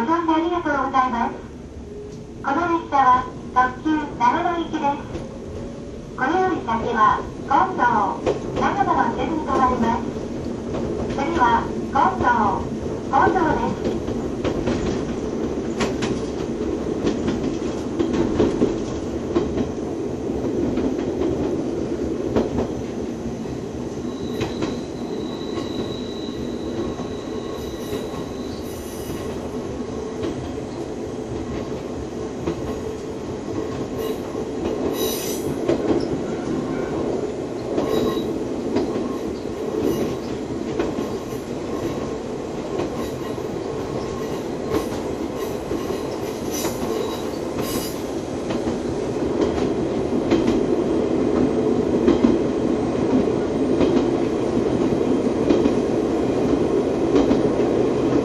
乗車ありがとうございます。この列車は特急長野行きです。これより先は本堂、長野の線に停まります。次は本堂です。